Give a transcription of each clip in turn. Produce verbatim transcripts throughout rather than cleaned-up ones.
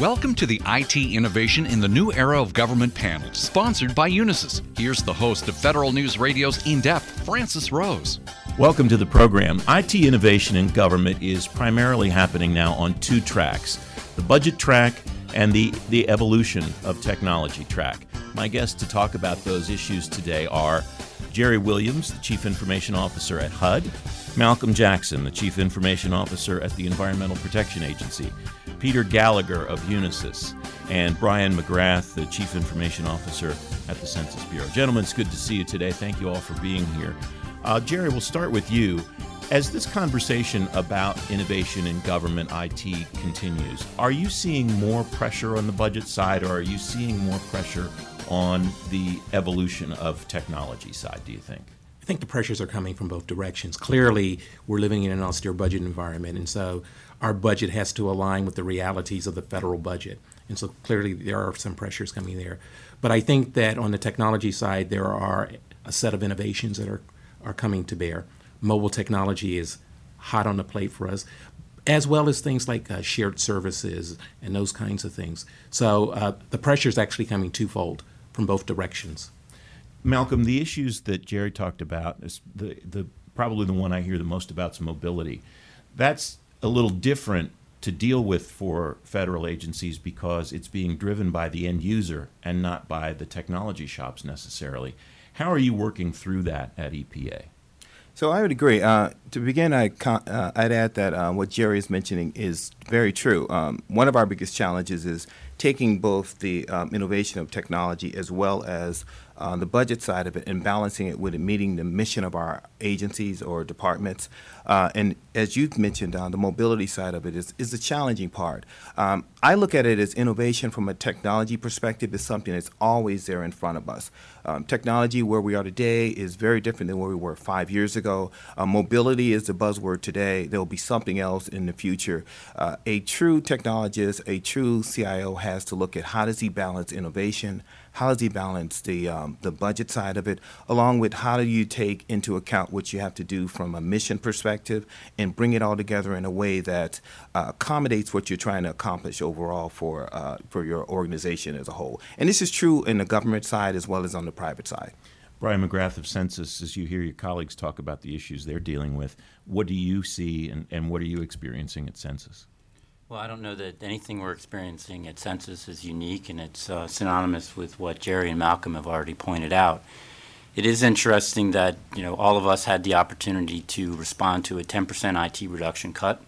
Welcome to the I T Innovation in the New Era of Government panel, sponsored by Unisys. Here's the host of Federal News Radio's In Depth, Francis Rose. Welcome to the program. I T innovation in government is primarily happening now on two tracks, the budget track and the, the evolution of technology track. My guests to talk about those issues today are Jerry Williams, the Chief Information Officer at H U D, Malcolm Jackson, the Chief Information Officer at the Environmental Protection Agency, Peter Gallagher of Unisys, and Brian McGrath, the Chief Information Officer at the Census Bureau. Gentlemen, it's good to see you today. Thank you all for being here. Uh, Jerry, we'll start with you. As this conversation about innovation in government I T continues, are you seeing more pressure on the budget side, or are you seeing more pressure on the evolution of technology side, do you think? I think the pressures are coming from both directions. Clearly, we're living in an austere budget environment, and so our budget has to align with the realities of the federal budget. And so clearly there are some pressures coming there. But I think that on the technology side, there are a set of innovations that are, are coming to bear. Mobile technology is hot on the plate for us, as well as things like uh, shared services and those kinds of things. So uh, the pressure is actually coming twofold from both directions. Malcolm, the issues that Jerry talked about, is the, the probably the one I hear the most about is mobility. That's a little different to deal with for federal agencies because it's being driven by the end user and not by the technology shops necessarily. How are you working through that at E P A? So I would agree. Uh, to begin, I uh, I'd add that uh, what Jerry is mentioning is very true. Um, one of our biggest challenges is taking both the um, innovation of technology as well as uh, the budget side of it and balancing it with it meeting the mission of our agencies or departments. Uh, and as you've mentioned, uh, the mobility side of it is, is the challenging part. Um, I look at it as innovation from a technology perspective is something that's always there in front of us. Um, technology where we are today is very different than where we were five years ago. Uh, mobility is the buzzword today. There will be something else in the future. Uh, a true technologist, a true C I O has to look at how does he balance innovation, how does he balance the um, the budget side of it, along with how do you take into account what you have to do from a mission perspective and bring it all together in a way that uh, accommodates what you're trying to accomplish overall for uh, for your organization as a whole. And this is true in the government side as well as on the private side. Brian McGrath of Census, as you hear your colleagues talk about the issues they're dealing with, what do you see and, and what are you experiencing at Census? Well, I don't know that anything we're experiencing at Census is unique, and it's uh, synonymous with what Jerry and Malcolm have already pointed out. It is interesting that, you know, all of us had the opportunity to respond to a ten percent I T reduction cut.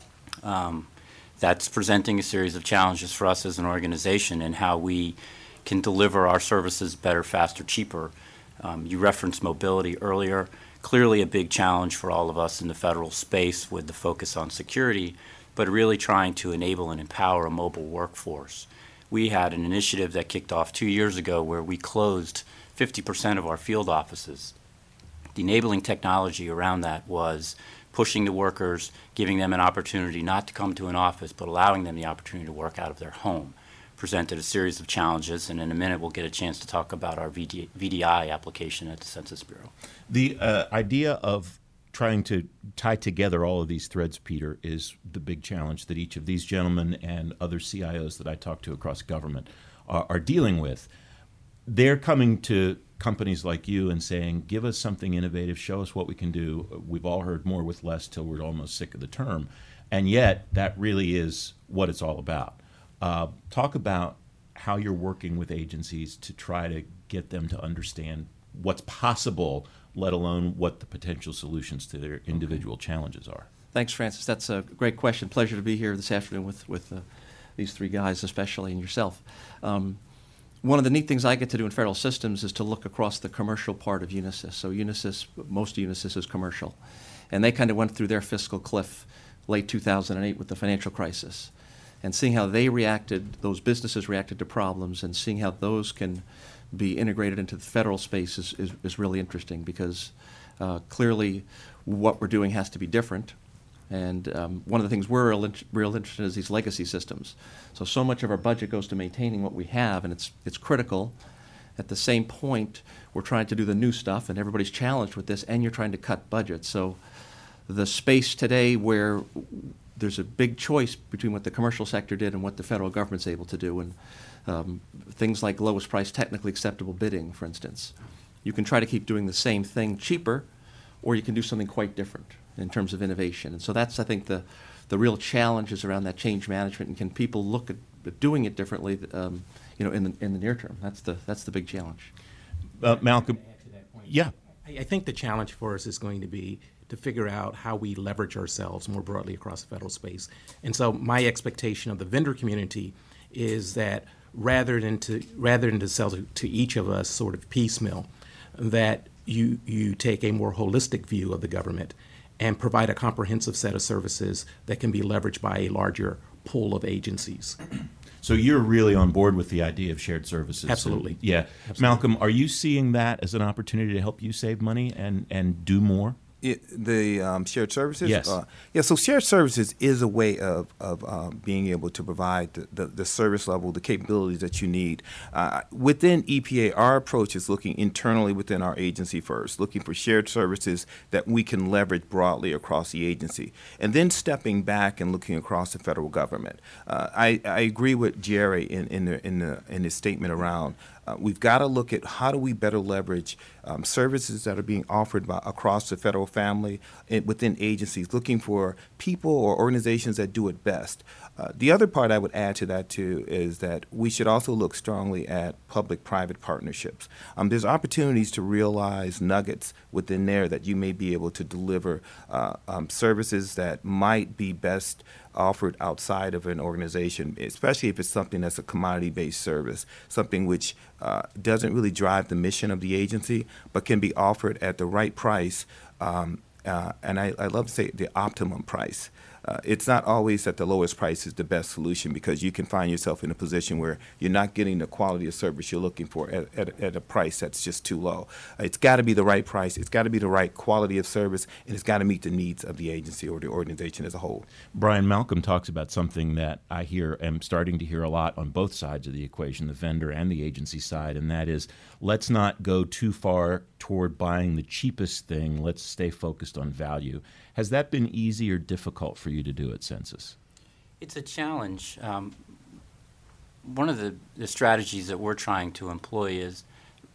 Um, that's presenting a series of challenges for us as an organization and how we can deliver our services better, faster, cheaper. Um, you referenced mobility earlier. Clearly a big challenge for all of us in the federal space with the focus on security, but really trying to enable and empower a mobile workforce. We had an initiative that kicked off two years ago where we closed fifty percent of our field offices. The enabling technology around that was pushing the workers, giving them an opportunity not to come to an office, but allowing them the opportunity to work out of their home. Presented a series of challenges, and in a minute we'll get a chance to talk about our V D I application at the Census Bureau. The uh, idea of trying to tie together all of these threads, Peter, is the big challenge that each of these gentlemen and other C I Os that I talk to across government are, are dealing with. They're coming to companies like you and saying, give us something innovative, show us what we can do. We've all heard more with less till we're almost sick of the term. And yet, that really is what it's all about. Uh, talk about how you're working with agencies to try to get them to understand what's possible, let alone what the potential solutions to their individual challenges are. Thanks, Francis. That's a great question. Pleasure to be here this afternoon with, with uh, these three guys, especially, and yourself. Um, one of the neat things I get to do in federal systems is to look across the commercial part of Unisys. So Unisys, most of Unisys is commercial. And they kind of went through their fiscal cliff late two thousand eight with the financial crisis. And seeing how they reacted, those businesses reacted to problems, and seeing how those can be integrated into the federal space is, is, is really interesting because uh, clearly what we're doing has to be different. And um, one of the things we're real, real interested in is these legacy systems. So, so much of our budget goes to maintaining what we have, and it's, it's critical. At the same point, we're trying to do the new stuff, and everybody's challenged with this, and you're trying to cut budgets. So the space today where there's a big choice between what the commercial sector did and what the federal government's able to do. And um, things like lowest price technically acceptable bidding, for instance. You can try to keep doing the same thing cheaper, or you can do something quite different in terms of innovation. And so that's, I think, the, the real challenge is around that change management, and can people look at doing it differently, um, you know, in the, in the near term. That's the, that's the big challenge. Uh, Malcolm, yeah. I, I think the challenge for us is going to be to figure out how we leverage ourselves more broadly across the federal space. And so my expectation of the vendor community is that rather than to rather than to sell to, to each of us sort of piecemeal, that you you take a more holistic view of the government and provide a comprehensive set of services that can be leveraged by a larger pool of agencies. So you're really on board with the idea of shared services? Absolutely. And, yeah. Absolutely. Malcolm, are you seeing that as an opportunity to help you save money and, and do more? It, the um, shared services? Yes. Uh, yeah, so shared services is a way of, of um, being able to provide the, the, the service level, the capabilities that you need. Uh, within E P A, our approach is looking internally within our agency first, looking for shared services that we can leverage broadly across the agency, and then stepping back and looking across the federal government. Uh, I, I agree with Jerry in, in, the, in, the, in his statement around Uh, we've got to look at how do we better leverage um, services that are being offered by, across the federal family and within agencies, looking for people or organizations that do it best. Uh, the other part I would add to that, too, is that we should also look strongly at public-private partnerships. Um, there's opportunities to realize nuggets within there that you may be able to deliver uh, um, services that might be best offered outside of an organization, especially if it's something that's a commodity-based service, something which uh, doesn't really drive the mission of the agency, but can be offered at the right price, um, uh, and I, I love to say the optimum price. Uh, it's not always that the lowest price is the best solution, because you can find yourself in a position where you're not getting the quality of service you're looking for at, at, at a price that's just too low. It's got to be the right price, it's got to be the right quality of service, and it's got to meet the needs of the agency or the organization as a whole. Brian, Malcolm talks about something that I hear, am starting to hear a lot on both sides of the equation, the vendor and the agency side, and that is, let's not go too far toward buying the cheapest thing, let's stay focused on value. Has that been easy or difficult for you to do at Census? It's a challenge. Um, one of the, the strategies that we're trying to employ is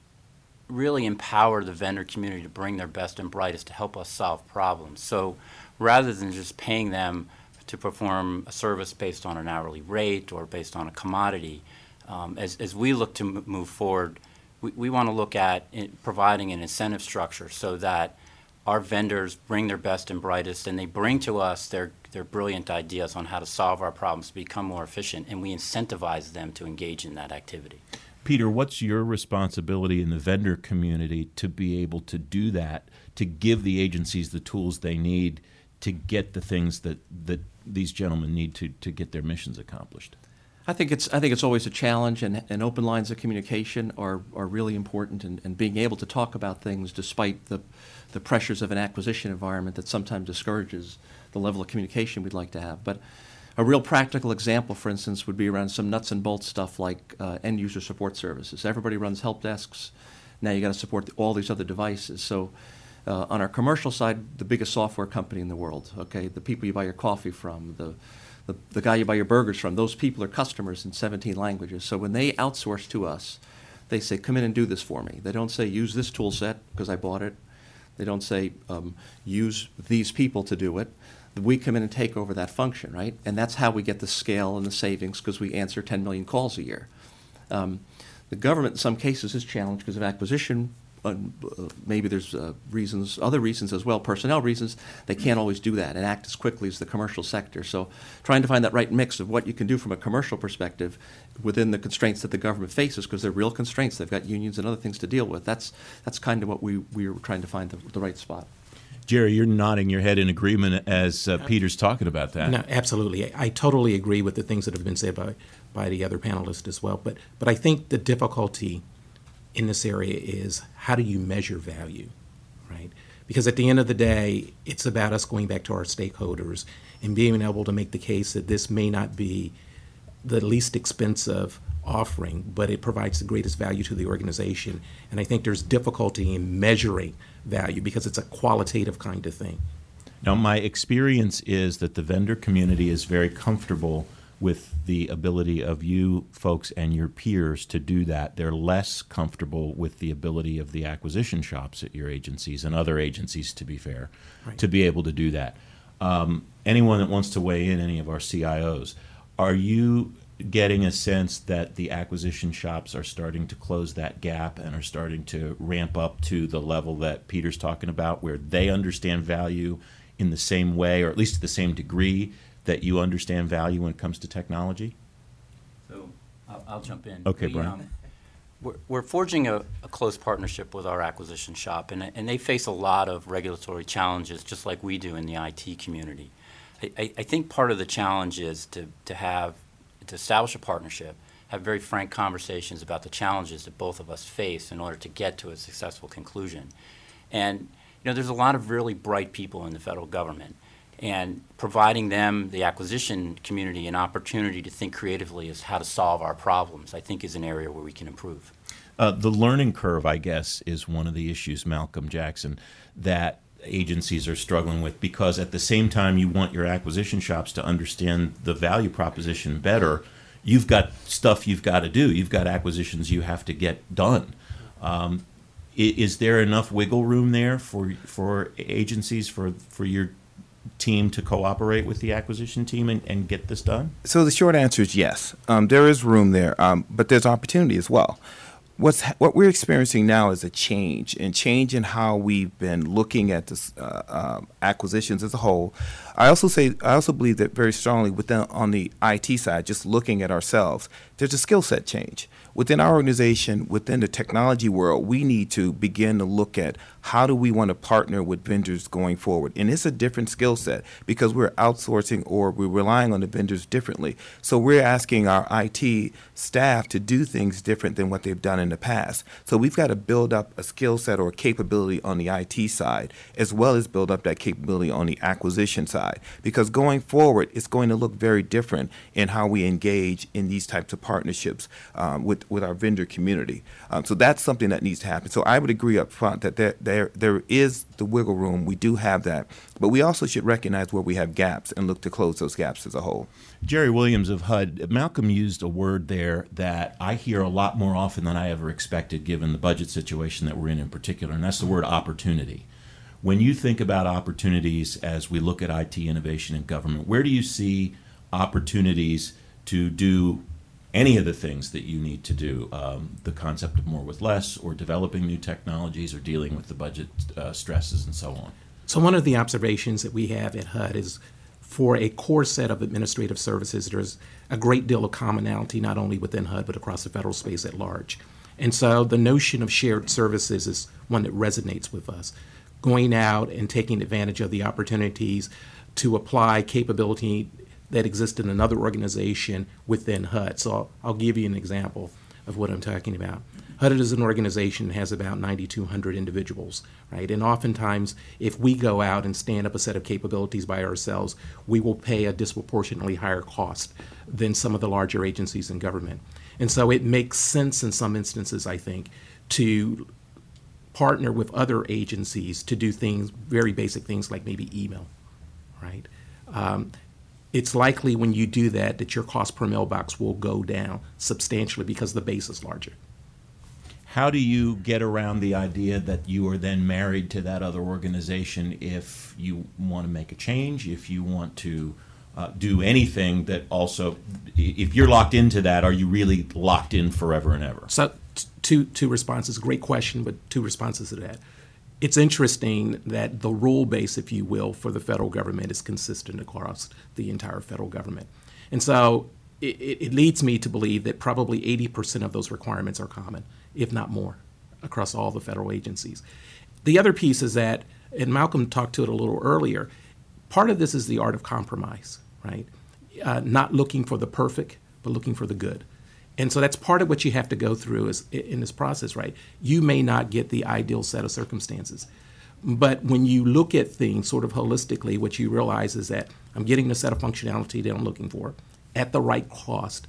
really empower the vendor community to bring their best and brightest to help us solve problems. So rather than just paying them to perform a service based on an hourly rate or based on a commodity, um, as, as we look to m- move forward, we, we want to look at it, providing an incentive structure so that our vendors bring their best and brightest, and they bring to us their, their brilliant ideas on how to solve our problems, to become more efficient, and we incentivize them to engage in that activity. Peter, what's your responsibility in the vendor community to be able to do that, to give the agencies the tools they need to get the things that, that these gentlemen need to, to get their missions accomplished? I think it's I think it's always a challenge, and, and open lines of communication are, are really important, and, and being able to talk about things despite the the pressures of an acquisition environment that sometimes discourages the level of communication we'd like to have. But a real practical example, for instance, would be around some nuts and bolts stuff like uh, end user support services. Everybody runs help desks. Now you got to support the, all these other devices. So uh, on our commercial side, the biggest software company in the world, okay, the people you buy your coffee from, the The, the guy you buy your burgers from, those people are customers in seventeen languages. So when they outsource to us, they say, come in and do this for me. They don't say, use this tool set because I bought it. They don't say, um, use these people to do it. We come in and take over that function, right? And that's how we get the scale and the savings, because we answer ten million calls a year. Um, the government, in some cases, is challenged because of acquisition. Uh, maybe there's uh, reasons, other reasons as well, personnel reasons. They can't always do that and act as quickly as the commercial sector. So trying to find that right mix of what you can do from a commercial perspective within the constraints that the government faces, because they're real constraints. They've got unions and other things to deal with. That's that's kind of what we, we were trying to find the, the right spot. Jerry, you're nodding your head in agreement as uh, Peter's talking about that. No, absolutely. I, I totally agree with the things that have been said by, by the other panelists as well. But but I think the difficulty in this area is, how do you measure value, right? Because at the end of the day, it's about us going back to our stakeholders and being able to make the case that this may not be the least expensive offering, but it provides the greatest value to the organization. And I think there's difficulty in measuring value because it's a qualitative kind of thing. Now, my experience is that the vendor community is very comfortable with the ability of you folks and your peers to do that. They're less comfortable with the ability of the acquisition shops at your agencies and other agencies, to be fair, Right. to be able to do that. Um, anyone that wants to weigh in, any of our C I Os, are you getting a sense that the acquisition shops are starting to close that gap and are starting to ramp up to the level that Peter's talking about, where they understand value in the same way, or at least to the same degree that you understand value when it comes to technology? So I'll, I'll jump in. Okay, We, Brian. um, We're, we're forging a, a close partnership with our acquisition shop, and, and they face a lot of regulatory challenges, just like we do in the I T community. I, I, I think part of the challenge is to, to have, to establish a partnership, have very frank conversations about the challenges that both of us face in order to get to a successful conclusion. And, you know, there's a lot of really bright people in the federal government, and providing them, the acquisition community, an opportunity to think creatively as how to solve our problems, I think is an area where we can improve. Uh, the learning curve, I guess, is one of the issues, Malcolm Jackson, that agencies are struggling with, because at the same time you want your acquisition shops to understand the value proposition better, you've got stuff you've got to do. You've got acquisitions you have to get done. Um, i- is there enough wiggle room there for for agencies, for, for your team to cooperate with the acquisition team and, and get this done? So the short answer is yes. Um, there is room there, um, but there's opportunity as well. What's ha- what we're experiencing now is a change, and change in how we've been looking at this uh, uh, acquisitions as a whole. I also say I also believe that very strongly within on the I T side, just looking at ourselves, there's a skill set change within our organization, within the technology world. We need to begin to look at how do we want to partner with vendors going forward, and it's a different skill set because we're outsourcing or we're relying on the vendors differently. So we're asking our I T staff to do things different than what they've done in the past. So we've got to build up a skill set or a capability on the I T side, as well as build up that capability on the acquisition side, because going forward, it's going to look very different in how we engage in these types of partnerships um, with, with our vendor community. Um, so that's something that needs to happen. So I would agree up front that there, there, there is the wiggle room. We do have that. But we also should recognize where we have gaps and look to close those gaps as a whole. Jerry Williams of H U D, Malcolm used a word there that I hear a lot more often than I ever expected, given the budget situation that we're in in particular, and that's the word opportunity. When you think about opportunities as we look at I T innovation in government, where do you see opportunities to do any of the things that you need to do, um, the concept of more with less, or developing new technologies, or dealing with the budget uh, stresses and so on? So one of the observations that we have at H U D is for a core set of administrative services, there's a great deal of commonality not only within H U D but across the federal space at large. And so the notion of shared services is one that resonates with us. Going out and taking advantage of the opportunities to apply capability that exists in another organization within H U D. So I'll, I'll give you an example of what I'm talking about. H U D is an organization that has about nine thousand two hundred individuals, right? And oftentimes, if we go out and stand up a set of capabilities by ourselves, we will pay a disproportionately higher cost than some of the larger agencies in government. And so it makes sense in some instances, I think, to partner with other agencies to do things, very basic things like maybe email, right? Um, it's likely when you do that that your cost per mailbox will go down substantially because the base is larger. How do you get around the idea that you are then married to that other organization if you want to make a change, if you want to uh, do anything that also, if you're locked into that, are you really locked in forever and ever? So t- two, two responses, great question, but two responses to that. It's interesting that the rule base, if you will, for the federal government is consistent across the entire federal government. And so it, it leads me to believe that probably eighty percent of those requirements are common, if not more, across all the federal agencies. The other piece is that, and Malcolm talked to it a little earlier, part of this is the art of compromise, right? Uh, not looking for the perfect, but looking for the good. And so that's part of what you have to go through is, in this process, right? You may not get the ideal set of circumstances. But when you look at things sort of holistically, what you realize is that I'm getting the set of functionality that I'm looking for at the right cost.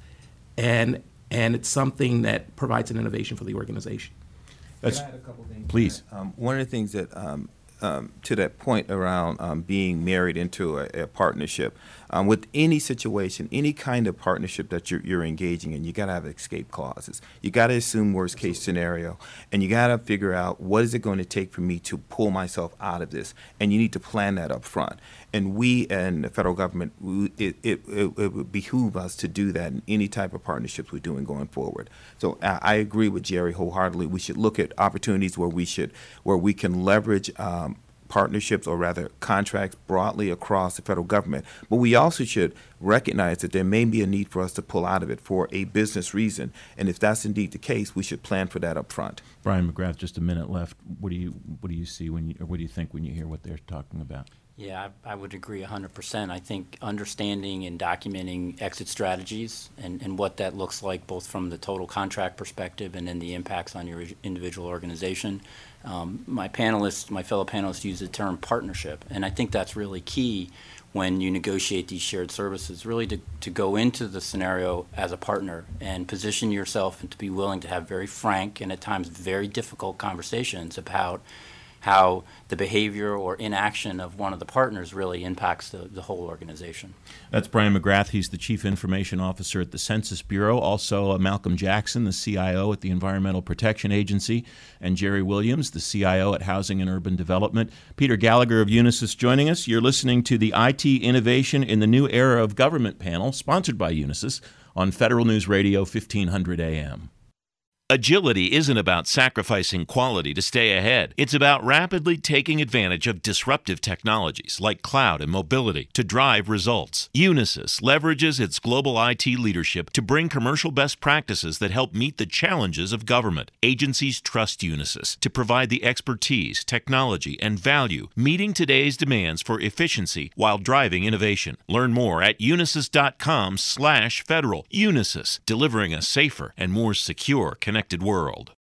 And and it's something that provides an innovation for the organization. That's, Can I add a couple things? please. Um, one of the things that um, um, to that point around um, being married into a, a partnership, um, with any situation, any kind of partnership that you're, you're engaging in, you got to have escape clauses. You got to assume worst case scenario, and you got to figure out what is it going to take for me to pull myself out of this, and you need to plan that up front. And we and the federal government, we- it, it, it, it would behoove us to do that in any type of partnerships we're doing going forward. So I, I agree with Jerry wholeheartedly. We should look at opportunities where we should, where we can leverage um, partnerships, or rather contracts, broadly across the federal government. But we also should recognize that there may be a need for us to pull out of it for a business reason. And if that's indeed the case, we should plan for that up front. Brian McGrath, just a minute left. What do you what do you see when you, or what do you think when you hear what they're talking about? Yeah, I, I would agree one hundred percent. I think understanding and documenting exit strategies and, and what that looks like, both from the total contract perspective and then the impacts on your individual organization. Um, my panelists, my fellow panelists use the term partnership, and I think that's really key when you negotiate these shared services, really to, to go into the scenario as a partner and position yourself and to be willing to have very frank and at times very difficult conversations about how the behavior or inaction of one of the partners really impacts the, the whole organization. That's Brian McGrath. He's the Chief Information Officer at the Census Bureau. Also, uh, Malcolm Jackson, the C I O at the Environmental Protection Agency, and Jerry Williams, the C I O at Housing and Urban Development. Peter Gallagher of Unisys joining us. You're listening to the I T Innovation in the New Era of Government panel, sponsored by Unisys, on Federal News Radio, fifteen hundred A M. Agility isn't about sacrificing quality to stay ahead. It's about rapidly taking advantage of disruptive technologies like cloud and mobility to drive results. Unisys leverages its global I T leadership to bring commercial best practices that help meet the challenges of government. Agencies trust Unisys to provide the expertise, technology, and value meeting today's demands for efficiency while driving innovation. Learn more at unisys.com slash federal. Unisys, delivering a safer and more secure connected world.